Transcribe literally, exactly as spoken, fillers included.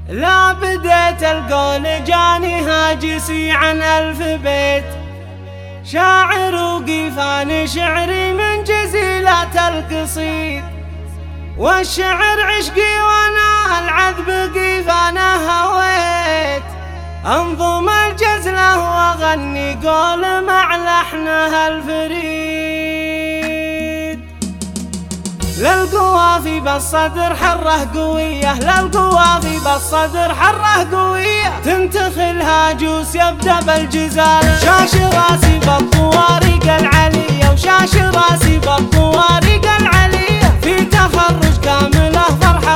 لا بديت القول جاني هاجسي عن ألف بيت، شاعر وقيفان شعري من جزيلات القصيد، والشعر عشقي وانا العذب قيفانه هويت، انظم الجزله واغني قول مع لحنها الفريد. للقوافي بالصدر حره قويه، للقوافي بالصدر حره قويه، تنتخل هاجوس يبدا بالجزال، شاش راسي بالطوارق العليه، وشاش راسي بالطوارق العليه، في تخرج كامله فرحه